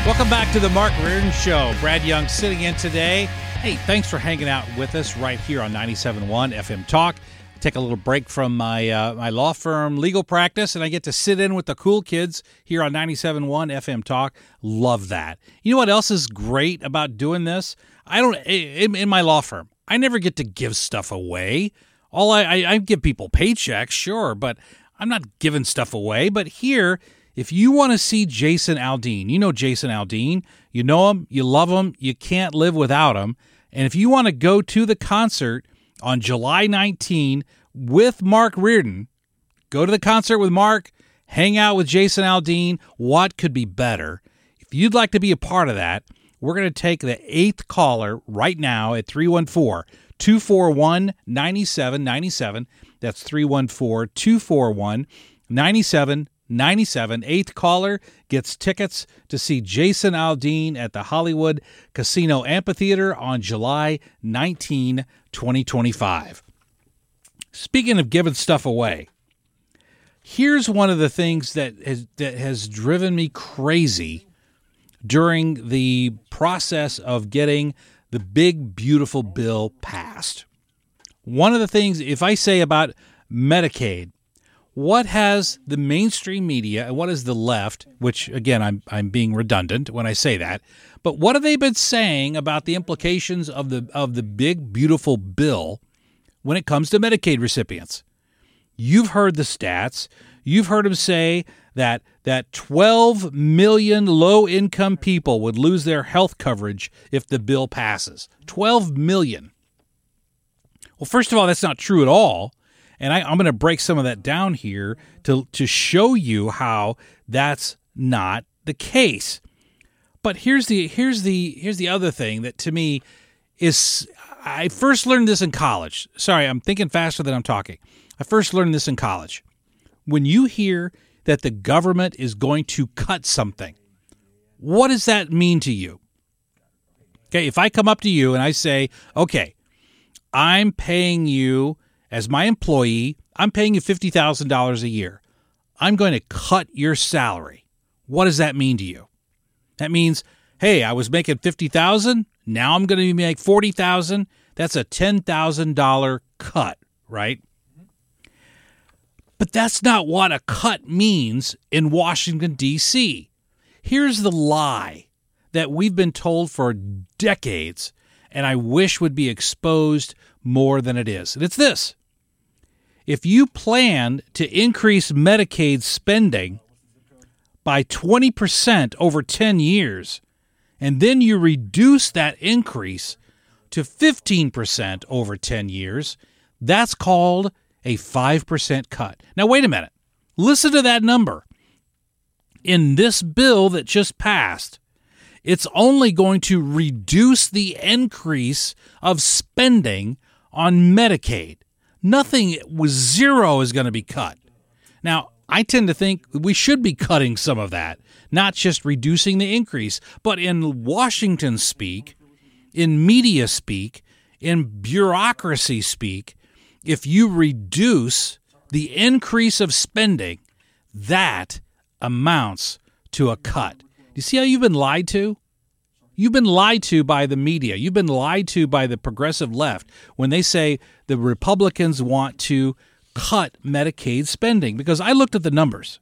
Welcome back to the Mark Reardon Show. Brad Young sitting in today. Hey, thanks for hanging out with us right here on 97.1 FM Talk. Take a little break from my law firm legal practice, and I get to sit in with the cool kids here on 97.1 FM Talk. Love that. You know what else is great about doing this? In my law firm, I never get to give stuff away. I give people paychecks, sure, but I'm not giving stuff away. But here, if you want to see Jason Aldean, you know Jason Aldean, you know him, you love him, you can't live without him. And if you want to go to the concert on July 19 with Mark Reardon, go to the concert with Mark, hang out with Jason Aldean. What could be better? If you'd like to be a part of that, we're going to take the 8th caller right now at 314-241-9797. That's 314-241-9797. 8th caller gets tickets to see Jason Aldean at the Hollywood Casino Amphitheater on July 19, 2025. Speaking of giving stuff away, here's one of the things that has driven me crazy during the process of getting the big, beautiful bill passed. One of the things, if I say about Medicaid, what has the mainstream media and what is the left, which, again, I'm being redundant when I say that, but what have they been saying about the implications of the big, beautiful bill when it comes to Medicaid recipients? You've heard the stats. You've heard them say that 12 million low-income people would lose their health coverage if the bill passes. 12 million. Well, first of all, that's not true at all. And I'm going to break some of that down here to show you how that's not the case. But here's the other thing that to me is, I first learned this in college. Sorry, I'm thinking faster than I'm talking. I first learned this in college. When you hear that the government is going to cut something, what does that mean to you? Okay, if I come up to you and I say, okay, I'm paying you as my employee, I'm paying you $50,000 a year. I'm going to cut your salary. What does that mean to you? That means, hey, I was making $50,000. Now I'm going to make $40,000. That's a $10,000 cut, right? But that's not what a cut means in Washington, D.C. Here's the lie that we've been told for decades, and I wish would be exposed more than it is. And it's this. If you plan to increase Medicaid spending by 20% over 10 years, and then you reduce that increase to 15% over 10 years, that's called a 5% cut. Now, wait a minute. Listen to that number. In this bill that just passed, it's only going to reduce the increase of spending on Medicaid. Nothing with zero is going to be cut. Now, I tend to think we should be cutting some of that, not just reducing the increase. But in Washington speak, in media speak, in bureaucracy speak, if you reduce the increase of spending, that amounts to a cut. You see how you've been lied to? You've been lied to by the media. You've been lied to by the progressive left when they say the Republicans want to cut Medicaid spending. Because I looked at the numbers.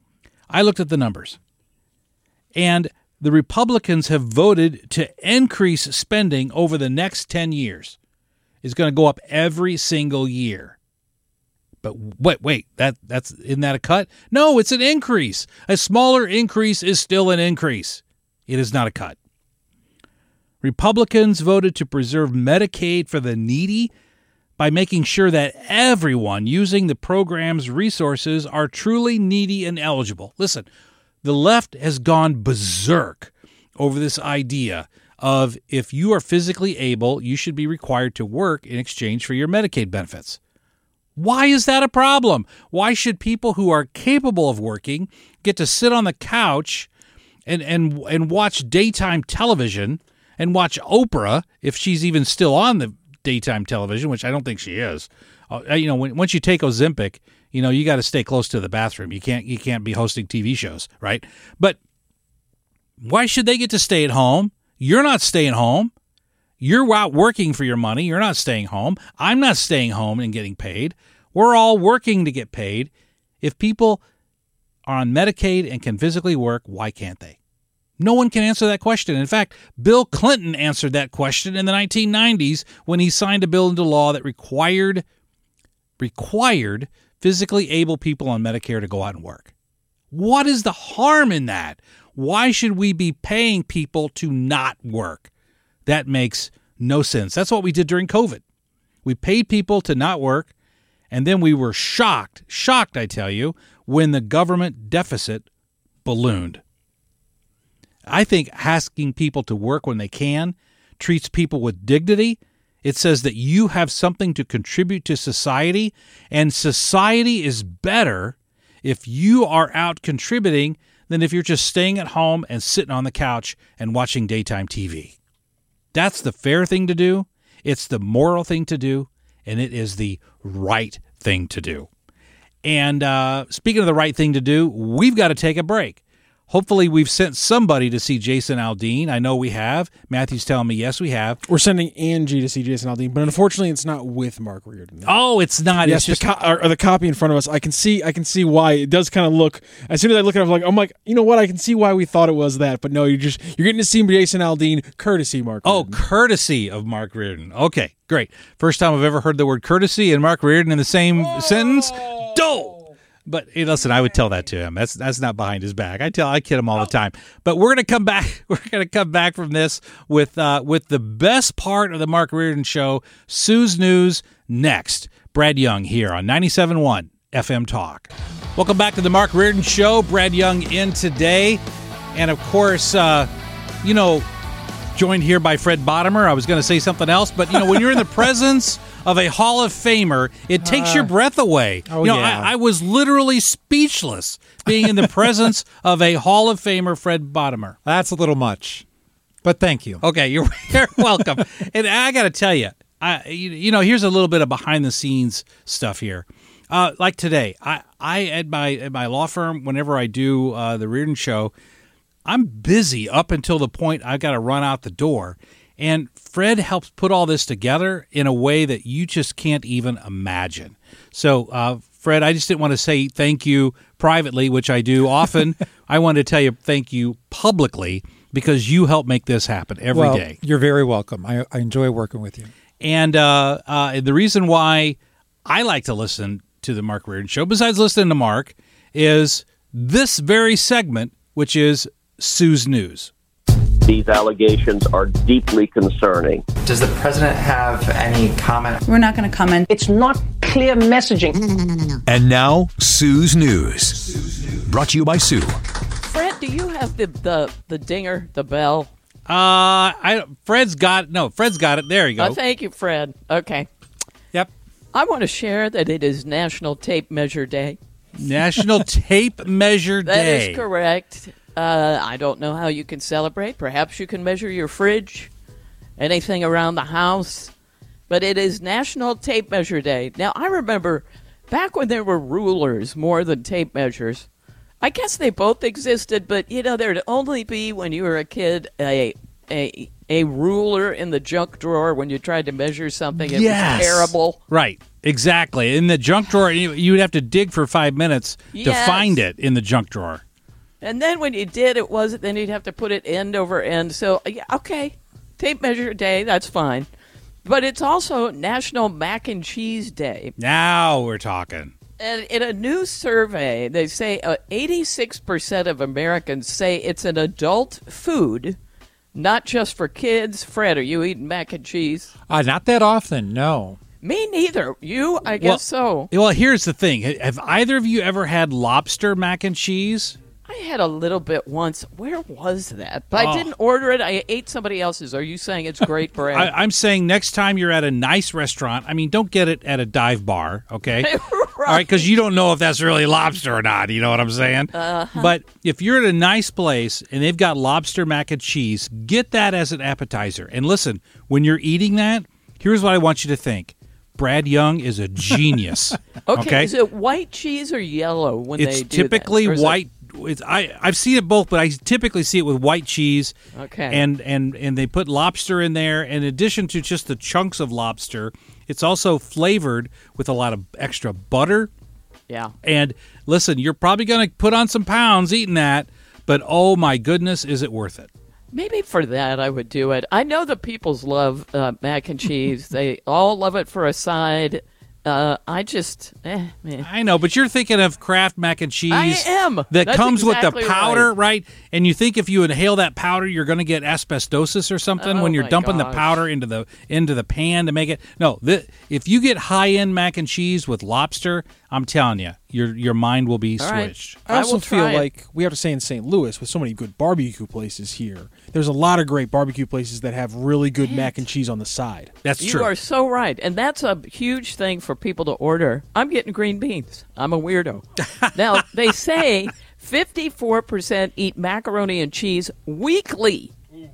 And the Republicans have voted to increase spending over the next 10 years. It's going to go up every single year. But wait, isn't that a cut? No, it's an increase. A smaller increase is still an increase. It is not a cut. Republicans voted to preserve Medicaid for the needy by making sure that everyone using the program's resources are truly needy and eligible. Listen, the left has gone berserk over this idea of if you are physically able, you should be required to work in exchange for your Medicaid benefits. Why is that a problem? Why should people who are capable of working get to sit on the couch and watch daytime television and watch Oprah, if she's even still on the daytime television, which I don't think she is. Once you take Ozempic, you got to stay close to the bathroom. You can't be hosting TV shows, right? But Why should they get to stay at home? You're not staying home. You're out working for your money. You're not staying home. I'm not staying home and getting paid. We're all working to get paid. If people are on Medicaid and can physically work, why can't they? No one can answer that question. In fact, Bill Clinton answered that question in the 1990s when he signed a bill into law that required physically able people on Medicare to go out and work. What is the harm in that? Why should we be paying people to not work? That makes no sense. That's what we did during COVID. We paid people to not work, and then we were shocked, I tell you, when the government deficit ballooned. I think asking people to work when they can treats people with dignity. It says that you have something to contribute to society, and society is better if you are out contributing than if you're just staying at home and sitting on the couch and watching daytime TV. That's the fair thing to do. It's the moral thing to do, and it is the right thing to do. And speaking of the right thing to do, we've got to take a break. Hopefully we've sent somebody to see Jason Aldean. I know we have. Matthew's telling me, yes, we have. We're sending Angie to see Jason Aldean, but unfortunately it's not with Mark Reardon. Oh, it's not. Yes, it's just the copy in front of us. I can see why. It does kind of look, as soon as I look at it, I'm like, you know what? I can see why we thought it was that. But no, you're getting to see Jason Aldean, courtesy Mark Reardon. Oh, courtesy of Mark Reardon. Okay, great. First time I've ever heard the word courtesy and Mark Reardon in the same sentence. Dope. But hey, listen, I would tell that to him. That's not behind his back. I kid him all the time. But we're gonna come back. We're gonna come back from this with the best part of the Mark Reardon Show, Sue's News, next. Brad Young here on 97.1 FM Talk. Welcome back to the Mark Reardon Show. Brad Young in today, and of course, joined here by Fred Bottomer. I was going to say something else, but when you're in the presence of a Hall of Famer, it takes your breath away. I was literally speechless being in the presence of a Hall of Famer, Fred Bottomer. That's a little much, but thank you. Okay, you're welcome. And I got to tell you, here's a little bit of behind the scenes stuff here. Like today, I at my law firm, whenever I do the Reardon Show, I'm busy up until the point I've got to run out the door. And Fred helps put all this together in a way that you just can't even imagine. So, Fred, I just didn't want to say thank you privately, which I do often. I wanted to tell you thank you publicly because you help make this happen every day. You're very welcome. I enjoy working with you. And the reason why I like to listen to the Mark Reardon Show, besides listening to Mark, is this very segment, which is Sue's News. These allegations are deeply concerning. Does the president have any comment? We're not going to comment. It's not clear messaging. No. And now, Sue's News. Brought to you by Sue. Fred, do you have the dinger, the bell? Fred's got it. There you go. Thank you, Fred. Okay. Yep. I want to share that it is National Tape Measure Day. National Tape Measure Day. That is correct. I don't know how you can celebrate. Perhaps you can measure your fridge, anything around the house. But it is National Tape Measure Day. Now, I remember back when there were rulers more than tape measures. I guess they both existed, but, there'd only be, when you were a kid, a ruler in the junk drawer when you tried to measure something. It was terrible. Right. Exactly. In the junk drawer, you would have to dig for 5 minutes to find it in the junk drawer. And then when you did, then you'd have to put it end over end. So, okay, tape measure day, that's fine. But it's also National Mac and Cheese Day. Now we're talking. And in a new survey, they say 86% of Americans say it's an adult food, not just for kids. Fred, are you eating mac and cheese? Not that often, no. Me neither. You, I guess so. Well, here's the thing. Have either of you ever had lobster mac and cheese? I had a little bit once. Where was that? But I didn't order it. I ate somebody else's. Are you saying it's great, Brad? I'm saying next time you're at a nice restaurant, don't get it at a dive bar, okay? Right. All right, because you don't know if that's really lobster or not. You know what I'm saying? Uh-huh. But if you're at a nice place and they've got lobster mac and cheese, get that as an appetizer. And listen, when you're eating that, here's what I want you to think. Brad Young is a genius. Okay, is it white cheese or yellow when they do that? It's typically white I've seen it both, but I typically see it with white cheese. Okay. And they put lobster in there. In addition to just the chunks of lobster, it's also flavored with a lot of extra butter. Yeah. And listen, you're probably going to put on some pounds eating that, but oh my goodness, is it worth it? Maybe for that I would do it. I know the peoples love mac and cheese. They all love it for a side. I just, man. I know, but you're thinking of Kraft mac and cheese. I am. That That's comes exactly with the powder, right? And you think if you inhale that powder, you're going to get asbestosis or something Oh, when you're my dumping the gosh. powder into the pan to make it. No, if you get high end mac and cheese with lobster, I'm telling you, your mind will be All right. switched. I also will feel try it. like we have to say in St. Louis, with so many good barbecue places here, there's a lot of great barbecue places that have really good mac and cheese on the side. That's You true. are so right. And that's a huge thing for people to order. I'm getting green beans. I'm a weirdo. Now, they say 54% eat macaroni and cheese weekly.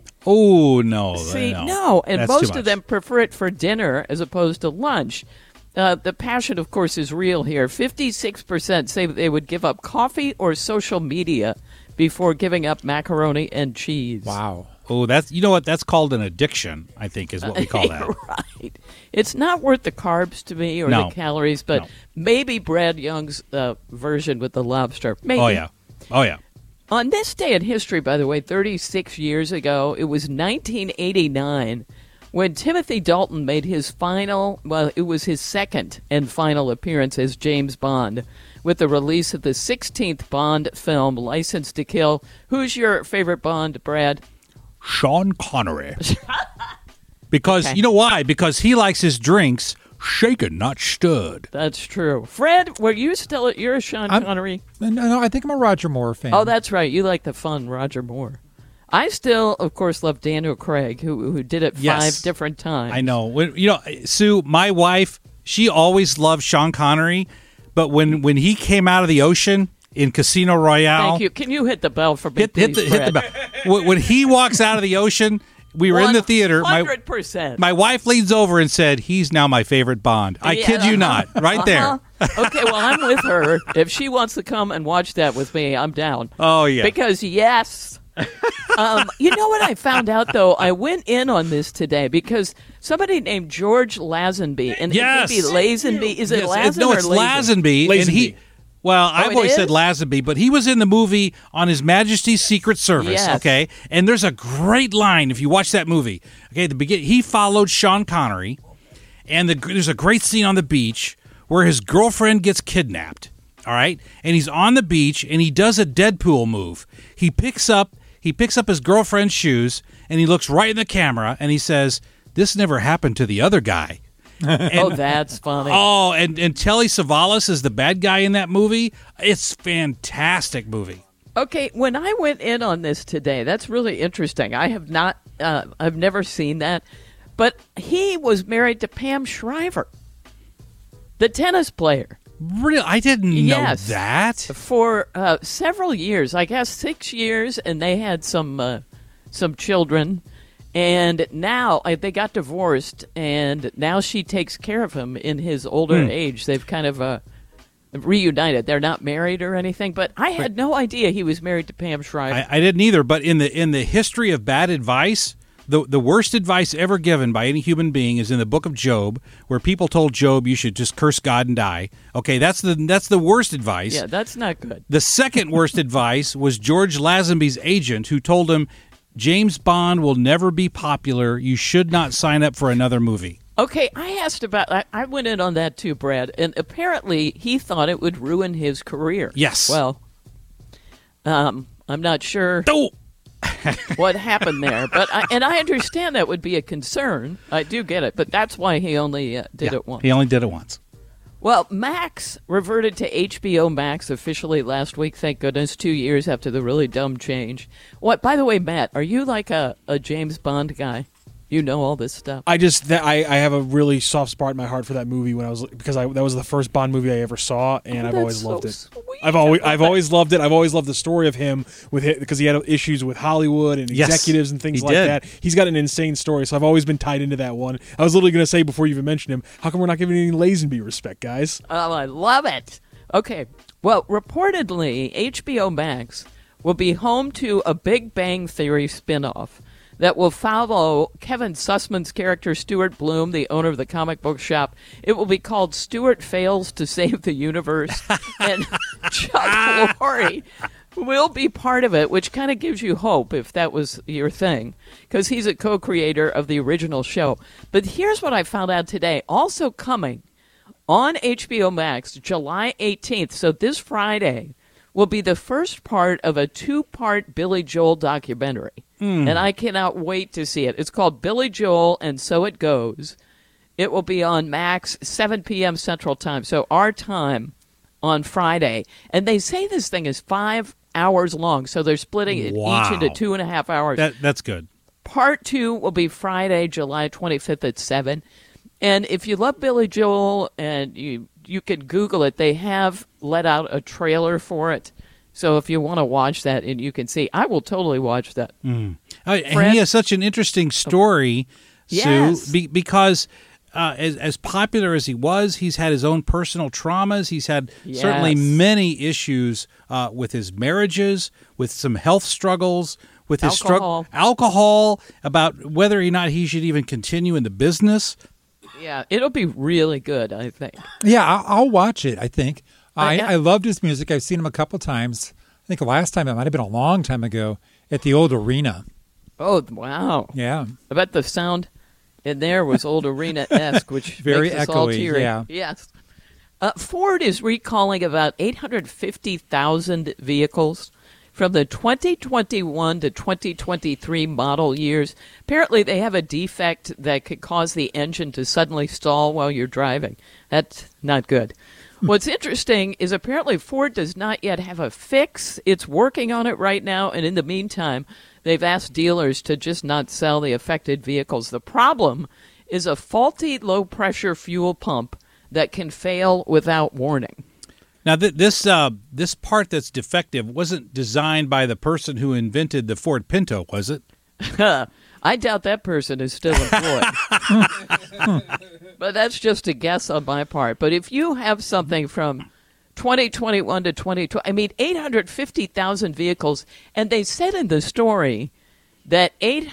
Oh no! See, no. And That's too most much. of them prefer it for dinner as opposed to lunch. The passion, of course, is real here. 56% say they would give up coffee or social media before giving up macaroni and cheese. Wow. Oh, that's what that's called an addiction. I think is what we call that. Right. It's not worth the carbs to me or No. the calories, but No. maybe Brad Young's version with the lobster. Maybe. Oh yeah. On this day in history, by the way, 36 years ago, it was 1989 when Timothy Dalton made his it was his second and final appearance as James Bond with the release of the 16th Bond film, License to Kill. Who's your favorite Bond, Brad? Sean Connery. Because Okay. you know why? Because he likes his drinks shaken, not stirred. That's true. Fred, you're a Sean Connery? No, I think I'm a Roger Moore fan. Oh, that's right. You like the fun Roger Moore. I still, of course, love Daniel Craig, who did it Yes. 5 different times. I know. Sue, my wife, she always loved Sean Connery, but when he came out of the ocean in Casino Royale, Thank you. Can you hit the bell for me, hit please, the bell. When he walks out of the ocean, we were in the theater. 100%. My wife leans over and said, "He's now my favorite Bond." I kid you not, right there. Okay, well, I'm with her. If she wants to come and watch that with me, I'm down. Oh yeah. Because, yes. You know what I found out, though? I went in on this today because somebody named George Lazenby, and Yes. it may be Lazenby. Is it Yes, Lazen no, or it's Lazen? Lazenby. And he, Lazenby. well, I've it always is? said Lazenby, but he was in the movie on His Majesty's Secret Service. Yes. Okay, and there's a great line if you watch that movie. Okay, at the beginning, he followed Sean Connery, and there's a great scene on the beach where his girlfriend gets kidnapped. All right, and he's on the beach and he does a Deadpool move. He picks up his girlfriend's shoes and he looks right in the camera and he says, "This never happened to the other guy." Oh, that's funny. Oh, and Telly Savalas is the bad guy in that movie. It's a fantastic movie. Okay, when I went in on this today, that's really interesting. I have not, I've never seen that, but he was married to Pam Shriver, the tennis player, Really, I didn't Yes. know that. for several years. I guess 6 years, and they had some children. And now they got divorced, and now she takes care of him in his older age. They've kind of reunited. They're not married or anything, but I had no idea he was married to Pam Shriver. I didn't either. But in the history of bad advice, the worst advice ever given by any human being is in the book of Job, where people told Job you should just curse God and die. Okay, that's the worst advice. Yeah, that's not good. The second worst advice was George Lazenby's agent, who told him, "James Bond will never be popular. You should not sign up for another movie." Okay, I went in on that too, Brad, and apparently he thought it would ruin his career. Yes. Well, I'm not sure Oh, what happened there, but I understand that would be a concern. I do get it, but that's why he only did it once. he only did it once. Well, Max reverted to HBO Max officially last week, thank goodness, 2 years after the really dumb change. What? By the way, Matt, are you like a James Bond guy? You know all this stuff. I have a really soft spot in my heart for that movie because that was the first Bond movie I ever saw, and I've that's always so loved it. sweet. I've always loved it. I've always loved the story of him because he had issues with Hollywood and Yes, executives and things he like did. that. He's got an insane story, so I've always been tied into that one. I was literally going to say before you even mentioned him, how come we're not giving any Lazenby respect, guys? Oh, I love it. Okay. Well, reportedly, HBO Max will be home to a Big Bang Theory spinoff that will follow Kevin Sussman's character, Stuart Bloom, the owner of the comic book shop. It will be called Stuart Fails to Save the Universe. And Chuck Lorre will be part of it, which kind of gives you hope if that was your thing, because he's a co-creator of the original show. But here's what I found out today. Also coming on HBO Max, July 18th, so this Friday, will be the first part of a 2-part Billy Joel documentary. And I cannot wait to see it. It's called Billy Joel and So It Goes. It will be on Max, 7 p.m. Central Time, so our time on Friday. And they say this thing is 5 hours long, so they're splitting it each into 2.5 hours. That's good. Part 2 will be Friday, July 25th at 7. And if you love Billy Joel, and you can Google it, they have let out a trailer for it. So if you want to watch that and you can see, I will totally watch that. And he has such an interesting story, Yes. Sue, because as popular as he was, he's had his own personal traumas. He's had certainly Yes. many issues with his marriages, with some health struggles, with his alcohol, about whether or not he should even continue in the business. Yeah, it'll be really good, I think. Yeah, I'll watch it, I think. I loved his music. I've seen him a couple times. I think the last time, it might have been a long time ago, at the old arena. Oh, wow. Yeah. I bet the sound in there was old arena-esque, which Very makes us all echoey, teary. yeah. Yes. Ford is recalling about 850,000 vehicles from the 2021 to 2023 model years. Apparently, they have a defect that could cause the engine to suddenly stall while you're driving. That's not good. What's interesting is apparently Ford does not yet have a fix. It's working on it right now, and in the meantime, they've asked dealers to just not sell the affected vehicles. The problem is a faulty low-pressure fuel pump that can fail without warning. Now, this part that's defective wasn't designed by the person who invented the Ford Pinto, was it? I doubt that person is still employed. But that's just a guess on my part. But if you have something from 2021 to 2020, 850,000 vehicles, and they said in the story that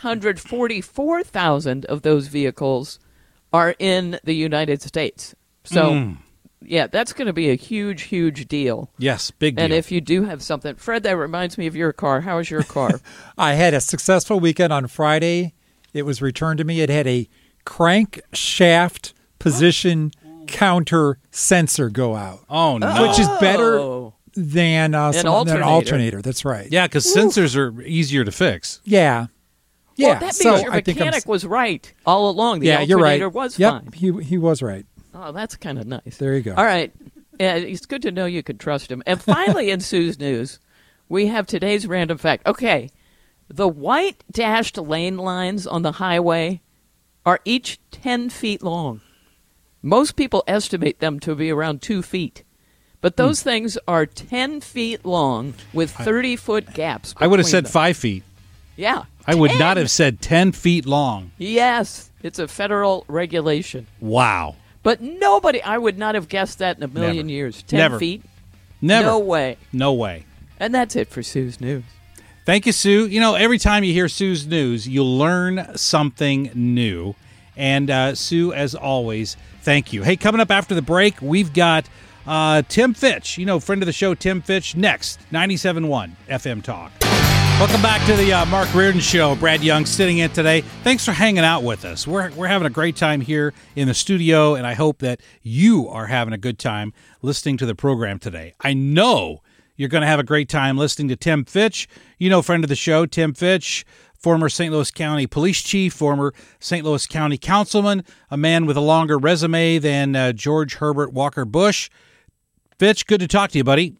844,000 of those vehicles are in the United States. So, yeah, that's going to be a huge, huge deal. Yes, big deal. And if you do have something, Fred, that reminds me of your car. How is your car? I had a successful weekend on Friday. It was returned to me. It had a crankshaft position counter sensor go out. Oh, no. Which is better than an alternator. That's right. Yeah, because sensors are easier to fix. Yeah. Yeah. Well, that means so your I think mechanic was right all along. The you're right. alternator was yep, fine. He was right. Oh, that's kind of nice. There you go. All right. Yeah, it's good to know you can trust him. And finally, in Sue's News, we have today's random fact. Okay, the white dashed lane lines on the highway are each 10 feet long. Most people estimate them to be around 2 feet. But those things are 10 feet long with 30-foot gaps. I would have between said them. 5 feet. Yeah. I would 10. not have said 10 feet long. Yes, it's a federal regulation. Wow. But nobody, I would not have guessed that in a million Never. years. 10 Never. feet? Never. No way. No way. And that's it for Sue's News. Thank you, Sue. You know, every time you hear Sue's News, you'll learn something new. And Sue, as always, thank you. Hey, coming up after the break, we've got Tim Fitch, friend of the show, Tim Fitch, next, 97.1 FM Talk. Welcome back to the Mark Reardon Show. Brad Young sitting in today. Thanks for hanging out with us. We're having a great time here in the studio, and I hope that you are having a good time listening to the program today. I know you're going to have a great time listening to Tim Fitch. Friend of the show, Tim Fitch, former St. Louis County Police Chief, former St. Louis County Councilman, a man with a longer resume than George Herbert Walker Bush. Fitch, good to talk to you, buddy.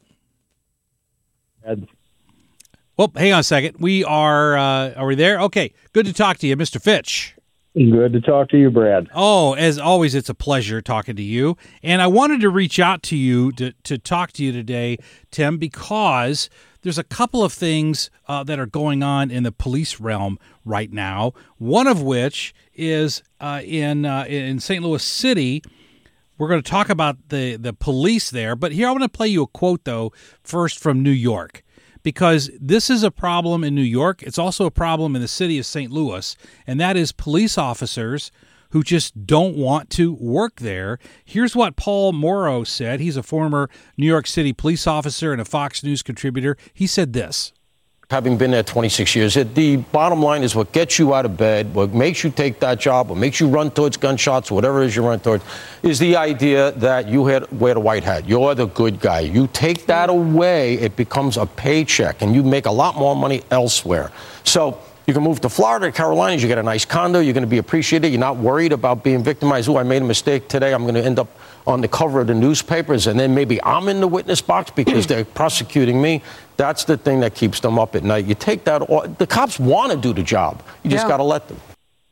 Well, hang on a second. We are we there? Okay, good to talk to you, Mr. Fitch. Good to talk to you, Brad. Oh, as always, it's a pleasure talking to you. And I wanted to reach out to you to talk to you today, Tim, because there's a couple of things that are going on in the police realm right now. One of which is in St. Louis City, We're going to talk about the police there, but here I want to play you a quote, though, first from New York, because this is a problem in New York. It's also a problem in the city of St. Louis, and that is police officers who just don't want to work there. Here's what Paul Morrow said. He's a former New York City police officer and a Fox News contributor. He said this. Having been there 26 years, the bottom line is what gets you out of bed, what makes you take that job, what makes you run towards gunshots, whatever it is you run towards, is the idea that you wear the white hat. You're the good guy. You take that away, it becomes a paycheck, and you make a lot more money elsewhere. So you can move to Florida, Carolinas, you get a nice condo, you're going to be appreciated, you're not worried about being victimized. Oh, I made a mistake today, I'm going to end up on the cover of the newspapers, and then maybe I'm in the witness box because they're prosecuting me. That's the thing that keeps them up at night. You take that, the cops want to do the job. You just got to let them.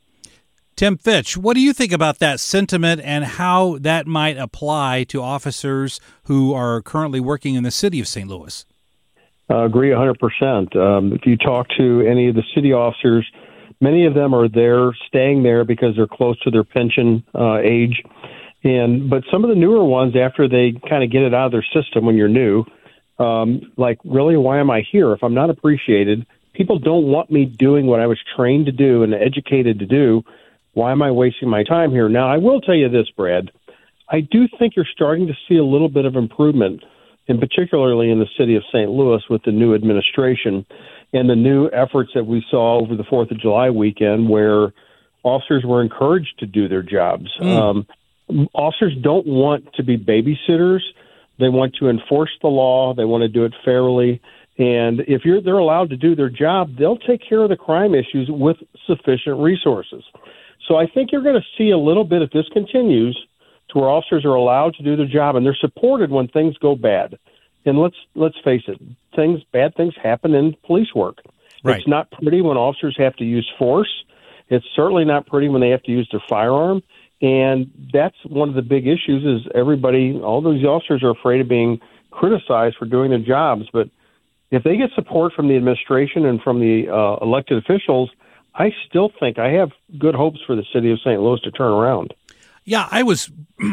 Tim Fitch, what do you think about that sentiment and how that might apply to officers who are currently working in the city of St. Louis? I agree 100%. If you talk to any of the city officers, many of them are there, staying there because they're close to their pension age. But some of the newer ones, after they kind of get it out of their system when you're new, like, really, why am I here? If I'm not appreciated, people don't want me doing what I was trained to do and educated to do. Why am I wasting my time here? Now, I will tell you this, Brad. I do think you're starting to see a little bit of improvement, and particularly in the city of St. Louis with the new administration and the new efforts that we saw over the 4th of July weekend where officers were encouraged to do their jobs. Officers don't want to be babysitters. They want to enforce the law. They want to do it fairly. And if they're allowed to do their job, they'll take care of the crime issues with sufficient resources. So I think you're going to see a little bit, if this continues, to where officers are allowed to do their job and they're supported when things go bad. And let's face it, bad things happen in police work. Right. It's not pretty when officers have to use force. It's certainly not pretty when they have to use their firearm. And that's one of the big issues is all those officers are afraid of being criticized for doing their jobs. But if they get support from the administration and from the elected officials, I still think I have good hopes for the city of St. Louis to turn around. Yeah, I was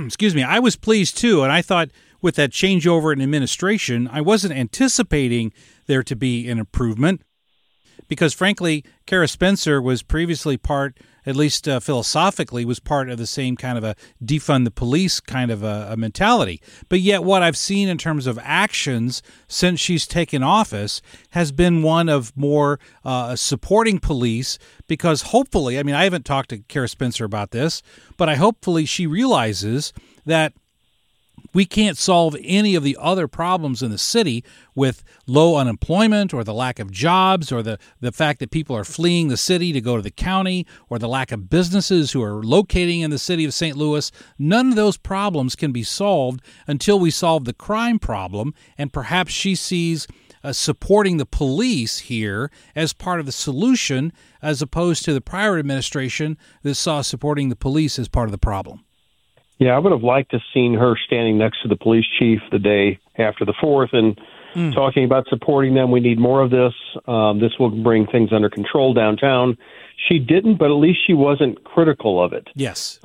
pleased too. And I thought with that changeover in administration, I wasn't anticipating there to be an improvement because, frankly, Kara Spencer was previously part, at least philosophically, was part of the same kind of a defund the police kind of a mentality. But yet what I've seen in terms of actions since she's taken office has been one of more supporting police because hopefully, I mean, I haven't talked to Kara Spencer about this, but hopefully she realizes that we can't solve any of the other problems in the city with low unemployment or the lack of jobs or the fact that people are fleeing the city to go to the county or the lack of businesses who are locating in the city of St. Louis. None of those problems can be solved until we solve the crime problem, and perhaps she sees supporting the police here as part of the solution as opposed to the prior administration that saw supporting the police as part of the problem. Yeah, I would have liked to have seen her standing next to the police chief the day after the 4th and talking about supporting them. We need more of this. This will bring things under control downtown. She didn't, but at least she wasn't critical of it. Yes.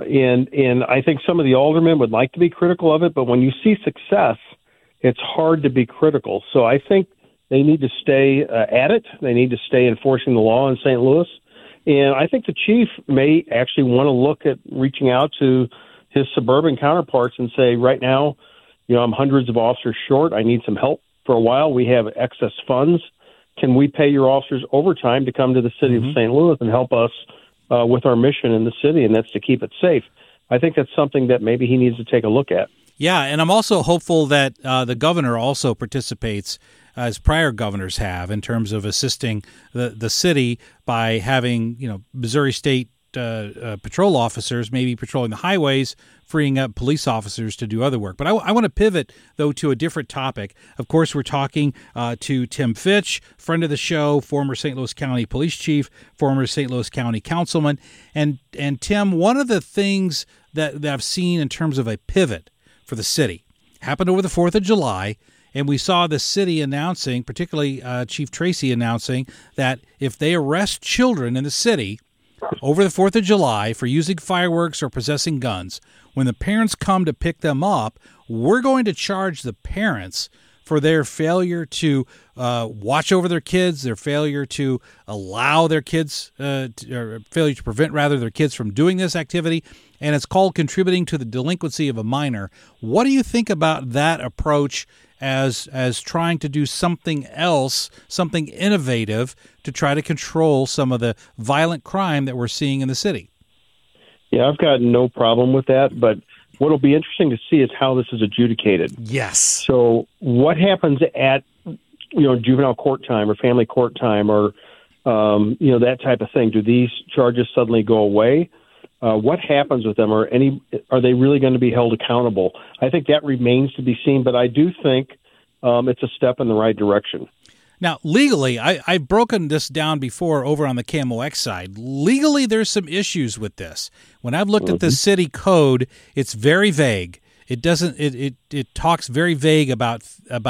And I think some of the aldermen would like to be critical of it, but when you see success, it's hard to be critical. So I think they need to stay at it. They need to stay enforcing the law in St. Louis. And I think the chief may actually want to look at reaching out to his suburban counterparts and say, right now, I'm hundreds of officers short. I need some help. For a while, we have excess funds. Can we pay your officers overtime to come to the city of St. Louis and help us with our mission in the city, and that's to keep it safe? I think that's something that maybe he needs to take a look at. Yeah, and I'm also hopeful that the governor also participates, as prior governors have, in terms of assisting the city by having, Missouri State patrol officers maybe patrolling the highways, freeing up police officers to do other work. But I want to pivot, though, to a different topic. Of course, we're talking to Tim Fitch, friend of the show, former St. Louis County Police Chief, former St. Louis County Councilman. And Tim, one of the things that I've seen in terms of a pivot for the city happened over the 4th of July, and we saw the city announcing, particularly Chief Tracy announcing, that if they arrest children in the city, over the 4th of July for using fireworks or possessing guns, when the parents come to pick them up, we're going to charge the parents for their failure to watch over their kids, their failure to allow their kids, or failure to prevent, rather, their kids from doing this activity, and it's called contributing to the delinquency of a minor. What do you think about that approach as trying to do something else, something innovative to try to control some of the violent crime that we're seeing in the city? Yeah, I've got no problem with that, but what'll be interesting to see is how this is adjudicated. Yes. So what happens at, juvenile court time or family court time or, that type of thing? Do these charges suddenly go away? What happens with them? Are they really going to be held accountable? I think that remains to be seen, but I do think it's a step in the right direction. Now, legally, I've broken this down before over on the KMOX side. Legally, there's some issues with this. When I've looked at the city code, it's very vague. It doesn't. It talks very vague about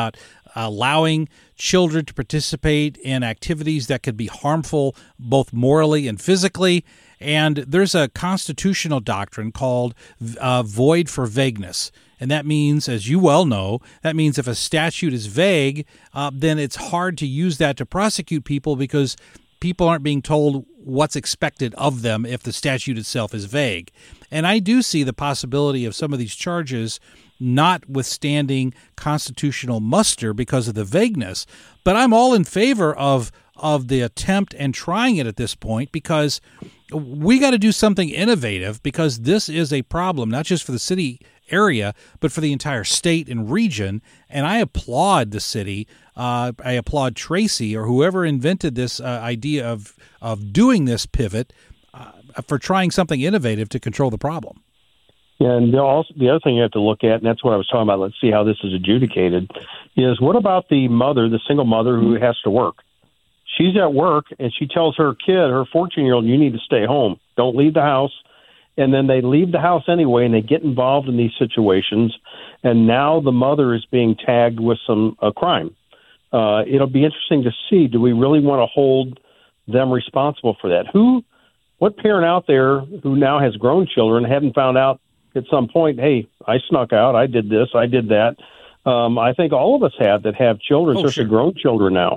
allowing children to participate in activities that could be harmful both morally and physically. And there's a constitutional doctrine called void for vagueness. And that means, as you well know, that means if a statute is vague, then it's hard to use that to prosecute people because people aren't being told what's expected of them if the statute itself is vague. And I do see the possibility of some of these charges not withstanding constitutional muster because of the vagueness. But I'm all in favor of the attempt and trying it at this point because we got to do something innovative because this is a problem, not just for the city area, but for the entire state and region. And I applaud the city. I applaud Tracy or whoever invented this idea of doing this pivot for trying something innovative to control the problem. Yeah, and also the other thing you have to look at, and that's what I was talking about, let's see how this is adjudicated, is what about the mother, the single mother who has to work? She's at work, and she tells her kid, her 14-year-old, you need to stay home. Don't leave the house. And then they leave the house anyway, and they get involved in these situations, and now the mother is being tagged with some crime. It'll be interesting to see, do we really want to hold them responsible for that? What parent out there who now has grown children hadn't found out at some point, hey, I snuck out, I did this, I did that. I think all of us have children, especially grown children now.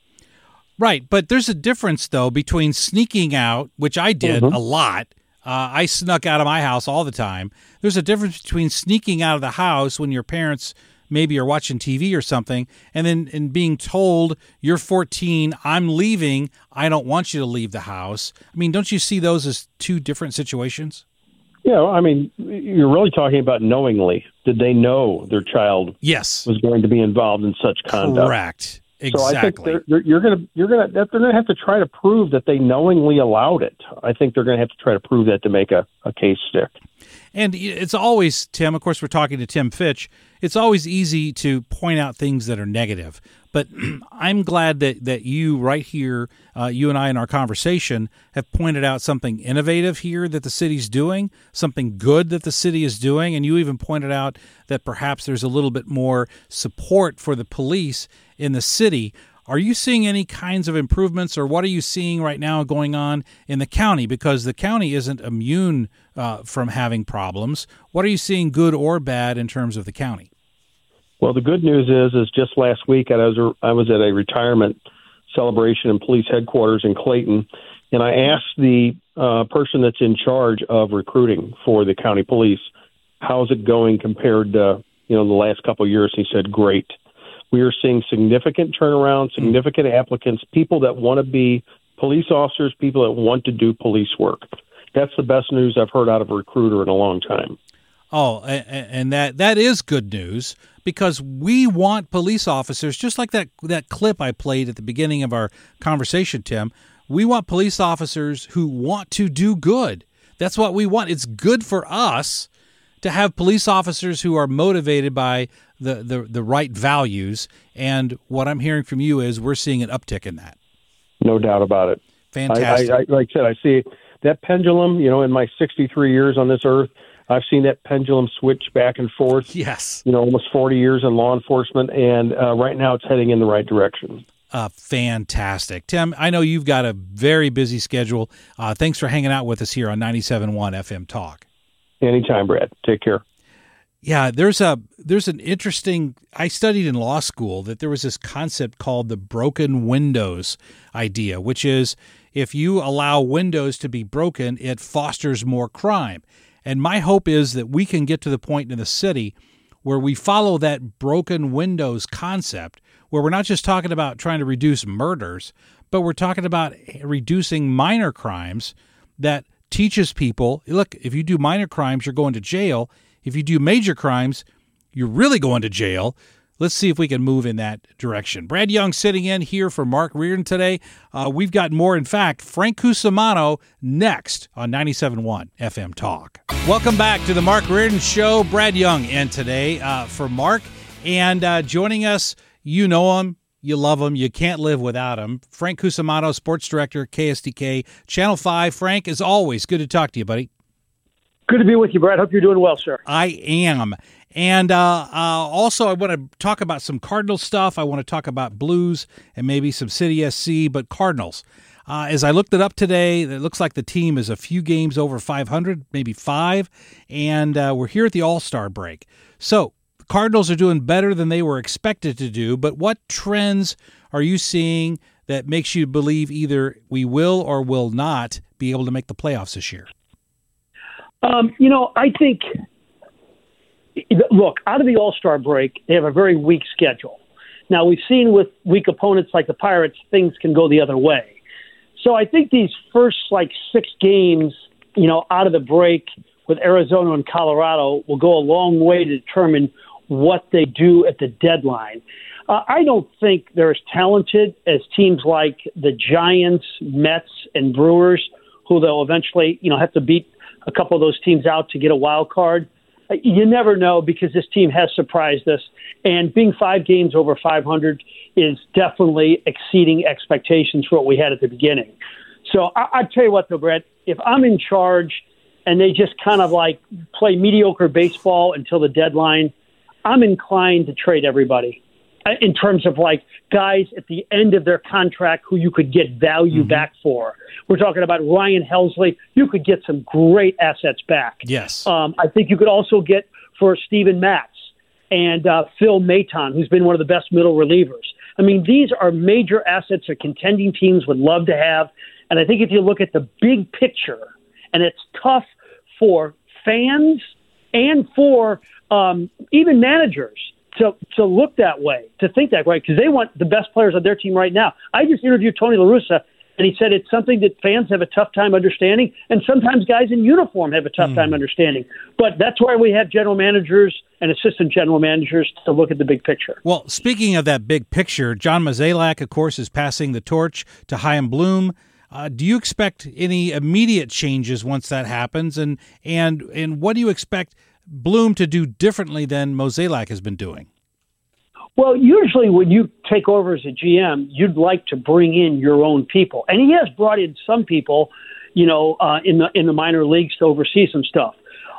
Right, but there's a difference, though, between sneaking out, which I did a lot. I snuck out of my house all the time. There's a difference between sneaking out of the house when your parents maybe are watching TV or something, and then being told, you're 14, I'm leaving, I don't want you to leave the house. I mean, don't you see those as two different situations? Yeah, I mean, you're really talking about knowingly. Did they know their child was going to be involved in such conduct? Correct. Exactly. So I think they're going to have to try to prove that they knowingly allowed it. I think they're going to have to try to prove that to make a case stick. And it's always, Tim, of course, we're talking to Tim Fitch. It's always easy to point out things that are negative. But I'm glad that you right here, you and I in our conversation, have pointed out something innovative here that the city's doing, something good that the city is doing. And you even pointed out that perhaps there's a little bit more support for the police in the city. Are you seeing any kinds of improvements, or what are you seeing right now going on in the county? Because the county isn't immune from having problems. What are you seeing, good or bad, in terms of the county? Well, the good news is just last week I was at a retirement celebration in police headquarters in Clayton, and I asked the person that's in charge of recruiting for the county police, how's it going compared to the last couple of years? He said, great. We are seeing significant turnaround, significant applicants, people that want to be police officers, people that want to do police work. That's the best news I've heard out of a recruiter in a long time. Oh, and that is good news, because we want police officers, just like that clip I played at the beginning of our conversation, Tim. We want police officers who want to do good. That's what we want. It's good for us to have police officers who are motivated by the right values. And what I'm hearing from you is we're seeing an uptick in that. No doubt about it. Fantastic. I like I said, I see that pendulum, in my 63 years on this earth, I've seen that pendulum switch back and forth. Yes. Almost 40 years in law enforcement, and right now it's heading in the right direction. Fantastic. Tim, I know you've got a very busy schedule. Thanks for hanging out with us here on 97.1 FM Talk. Anytime, Brad. Take care. Yeah, there's an interesting, I studied in law school that there was this concept called the broken windows idea, which is if you allow windows to be broken, it fosters more crime. And my hope is that we can get to the point in the city where we follow that broken windows concept, where we're not just talking about trying to reduce murders, but we're talking about reducing minor crimes that teaches people, look, if you do minor crimes, you're going to jail. If you do major crimes, you're really going to jail. Let's see if we can move in that direction. Brad Young sitting in here for Mark Reardon today. We've got more. In fact, Frank Cusimano next on 97.1 FM Talk. Welcome back to the Mark Reardon Show. Brad Young in today for Mark. And joining us, you know him, you love him, you can't live without him. Frank Cusimano, Sports Director, KSDK, Channel 5. Frank, as always, good to talk to you, buddy. Good to be with you, Brad. Hope you're doing well, sir. I am. And also, I want to talk about some Cardinals stuff. I want to talk about Blues and maybe some City SC, but Cardinals. As I looked it up today, it looks like the team is a few games over 500, maybe 5, and we're here at the All-Star break. So the Cardinals are doing better than they were expected to do, but what trends are you seeing that makes you believe either we will or will not be able to make the playoffs this year? I think, look, out of the All-Star break, they have a very weak schedule. Now, we've seen with weak opponents like the Pirates, things can go the other way. So I think these first, 6 games, out of the break with Arizona and Colorado will go a long way to determine what they do at the deadline. I don't think they're as talented as teams like the Giants, Mets, and Brewers, who they'll eventually, have to beat a couple of those teams out to get a wild card. You never know because this team has surprised us. And being 5 games over 500 is definitely exceeding expectations for what we had at the beginning. So I tell you what, though, Brett, if I'm in charge and they just kind of play mediocre baseball until the deadline, I'm inclined to trade everybody in terms of guys at the end of their contract who you could get value back for. We're talking about Ryan Helsley. You could get some great assets back. Yes. I think you could also get for Steven Matz and Phil Maton, who's been one of the best middle relievers. I mean, these are major assets that contending teams would love to have. And I think if you look at the big picture, and it's tough for fans and for even managers to look that way, to think that way, because they want the best players on their team right now. I just interviewed Tony La Russa, and he said it's something that fans have a tough time understanding, and sometimes guys in uniform have a tough time understanding. But that's why we have general managers and assistant general managers to look at the big picture. Well, speaking of that big picture, John Mozeliak, of course, is passing the torch to Chaim Bloom. Do you expect any immediate changes once that happens, and what do you expect Bloom to do differently than Mozeliak has been doing? Well, usually when you take over as a GM, you'd like to bring in your own people. And he has brought in some people, in the minor leagues to oversee some stuff.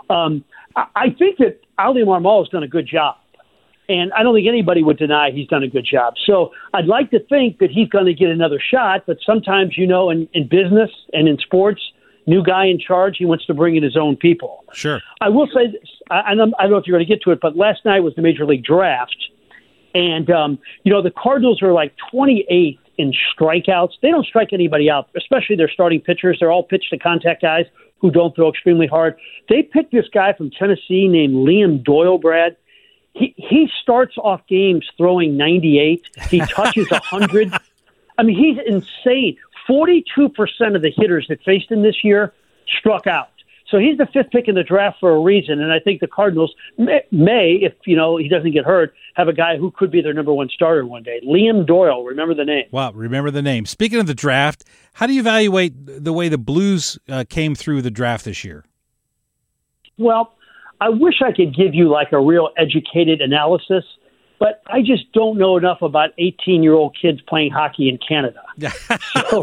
I think that Ali Marmol has done a good job. And I don't think anybody would deny he's done a good job. So I'd like to think that he's going to get another shot. But sometimes, in business and in sports, new guy in charge, he wants to bring in his own people. Sure. I will say this. I don't know if you're going to get to it, but last night was the Major League Draft. And, the Cardinals are 28th in strikeouts. They don't strike anybody out, especially their starting pitchers. They're all pitch-to-contact guys who don't throw extremely hard. They picked this guy from Tennessee named Liam Doyle, Brad. He starts off games throwing 98. He touches 100. I mean, he's insane. 42% of the hitters that faced him this year struck out. So he's the 5th pick in the draft for a reason, and I think the Cardinals may, if he doesn't get hurt, have a guy who could be their number 1 starter one day. Liam Doyle, remember the name. Wow, remember the name. Speaking of the draft, how do you evaluate the way the Blues came through the draft this year? Well, I wish I could give you a real educated analysis, but I just don't know enough about 18-year-old kids playing hockey in Canada. So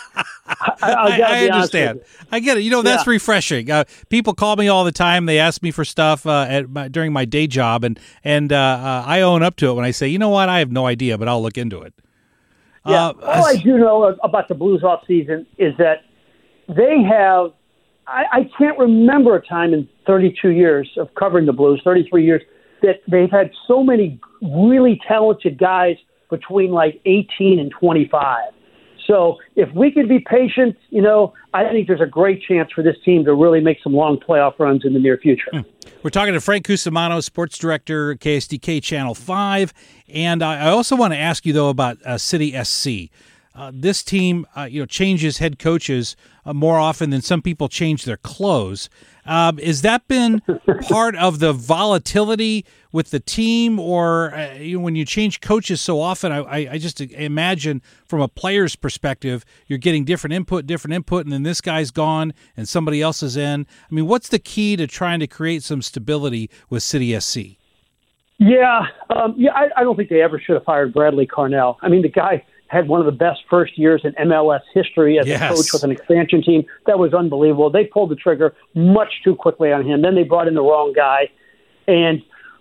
I understand. I get it. That's refreshing. People call me all the time. They ask me for stuff during my day job, and I own up to it when I say, you know what, I have no idea, but I'll look into it. Yeah. All I do know about the Blues off season is that they have. I can't remember a time in 32 years of covering the Blues, 33 years, that they've had so many really talented guys between like 18 and 25. So if we could be patient, I think there's a great chance for this team to really make some long playoff runs in the near future. We're talking to Frank Cusimano, sports director, KSDK Channel 5. And I also want to ask you, though, about City SC. This team, changes head coaches more often than some people change their clothes. Has that been part of the volatility with the team, or when you change coaches so often? I just imagine from a player's perspective, you're getting different input, and then this guy's gone and somebody else is in. I mean, what's the key to trying to create some stability with City SC? Yeah, I don't think they ever should have fired Bradley Carnell. I mean, the guy had one of the best first years in MLS history as a coach with an expansion team. That was unbelievable. They pulled the trigger much too quickly on him. Then they brought in the wrong guy. And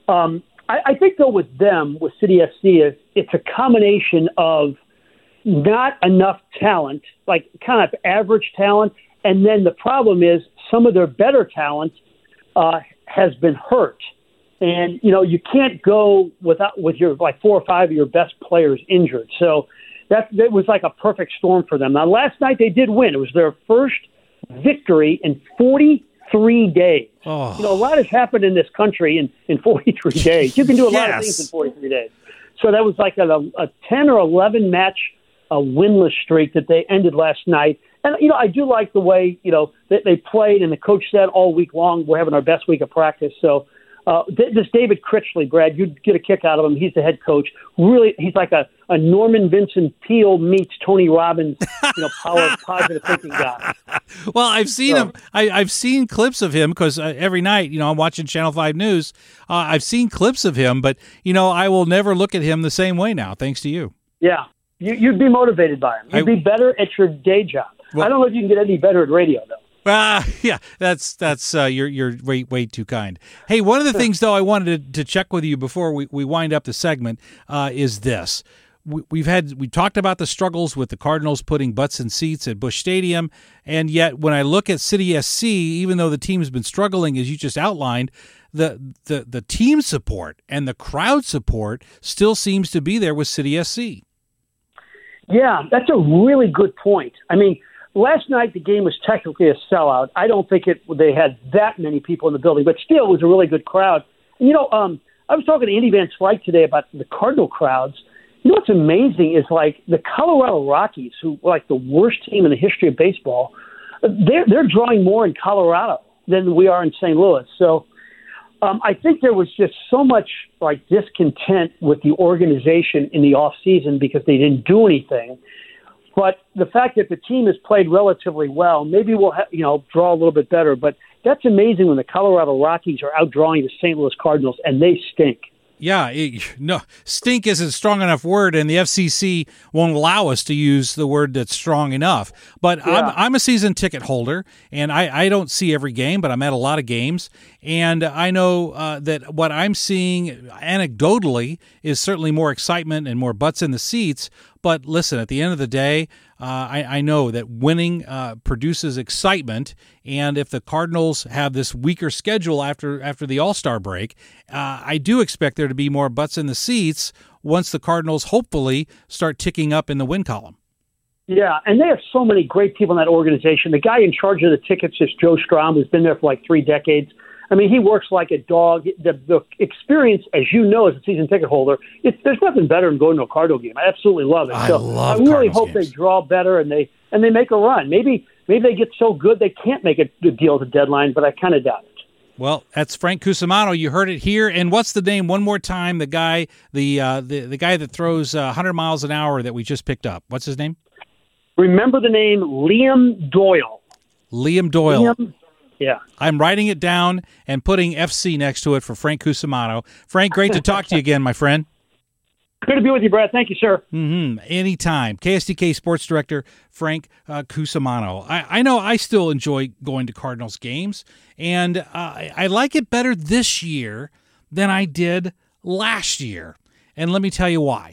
I think, though, with them, with City SC, it's a combination of not enough talent, like kind of average talent, and then the problem is some of their better talent has been hurt. And, you can't go with your like 4 or 5 of your best players injured. So that was like a perfect storm for them. Now, last night they did win. It was their first victory in 43 days. Oh. A lot has happened in this country in 43 days. You can do a lot of things in 43 days. So that was like a 10 or 11 match winless streak that they ended last night. And, I do like the way, that they played, and the coach said all week long, we're having our best week of practice. So this David Critchley, Brad, you'd get a kick out of him. He's the head coach. Really, he's like a Norman Vincent Peale meets Tony Robbins, power positive thinking guy. Well, I've seen him. I've seen clips of him because every night, I'm watching Channel 5 News. I've seen clips of him, but, I will never look at him the same way now, thanks to you. Yeah. You'd be motivated by him. You'd be better at your day job. Well, I don't know if you can get any better at radio, though. Yeah, that's you're way too kind. Hey, one of the things though I wanted to check with you before we wind up the segment is this. We talked about the struggles with the Cardinals putting butts in seats at Busch Stadium, and yet when I look at City SC, even though the team's been struggling as you just outlined, the team support and the crowd support still seems to be there with City SC. Yeah, that's a really good point. I mean, last night the game was technically a sellout. I don't think they had that many people in the building, but still it was a really good crowd. I was talking to Andy Van Slyke today about the Cardinal crowds. What's amazing is like the Colorado Rockies, who were like the worst team in the history of baseball, they're drawing more in Colorado than we are in St. Louis. So I think there was just so much like discontent with the organization in the off season because they didn't do anything. But the fact that the team has played relatively well, maybe we'll draw a little bit better. But that's amazing when the Colorado Rockies are outdrawing the St. Louis Cardinals, and they stink. Yeah, stink isn't a strong enough word, and the FCC won't allow us to use the word that's strong enough. But yeah. I'm a season ticket holder, and I don't see every game, but I'm at a lot of games. And I know that what I'm seeing anecdotally is certainly more excitement and more butts in the seats. But listen, at the end of the day, I know that winning produces excitement, and if the Cardinals have this weaker schedule after the All-Star break, I do expect there to be more butts in the seats once the Cardinals hopefully start ticking up in the win column. Yeah, and they have so many great people in that organization. The guy in charge of the tickets is Joe Strom, who's been there for like 3 decades. I mean, he works like a dog. The experience, as you know, as a season ticket holder, there's nothing better than going to a Cardinal game. I absolutely love it. I love I really Cardinals hope games. they draw better and they make a run. Maybe they get so good they can't make a deal at the deadline, but I kind of doubt it. Well, that's Frank Cusimano. You heard it here. And what's the name? One more time. The guy, the guy that throws 100 miles an hour that we just picked up. What's his name? Remember the name Liam Doyle. Liam Doyle. Yeah. I'm writing it down and putting FC next to it for Frank Cusimano. Frank, great to talk to you again, my friend. Good to be with you, Brad. Thank you, sir. Anytime. KSDK Sports Director Frank Cusimano. I know I still enjoy going to Cardinals games, and I like it better this year than I did last year. And let me tell you why.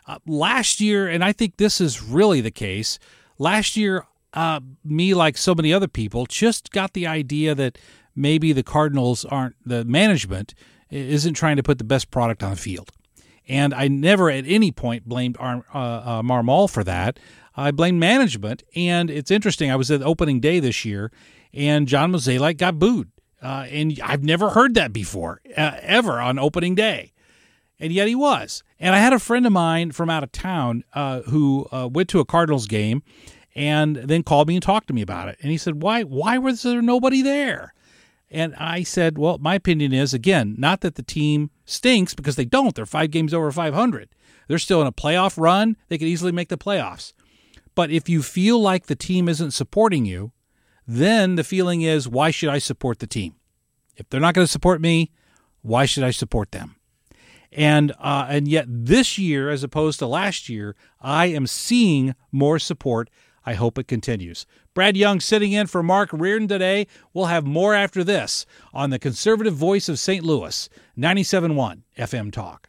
last year, and I think this is really the case, last year, me, like so many other people, just got the idea that maybe the Cardinals the management isn't trying to put the best product on the field. And I never at any point blamed Marmol for that. I blamed management. And it's interesting. I was at opening day this year, and John Mozeliak got booed. And I've never heard that before, ever on opening day. And yet he was. And I had a friend of mine from out of town who went to a Cardinals game and then called me and talked to me about it. And he said, why was there nobody there? And I said, well, my opinion is, again, not that the team stinks, because they don't. They're 5 games over 500. They're still in a playoff run. They could easily make the playoffs. But if you feel like the team isn't supporting you, then the feeling is, why should I support the team? If they're not going to support me, why should I support them? And yet this year, as opposed to last year, I am seeing more support. I hope it continues. Brad Young sitting in for Mark Reardon today. We'll have more after this on the conservative voice of St. Louis, 97.1 FM Talk.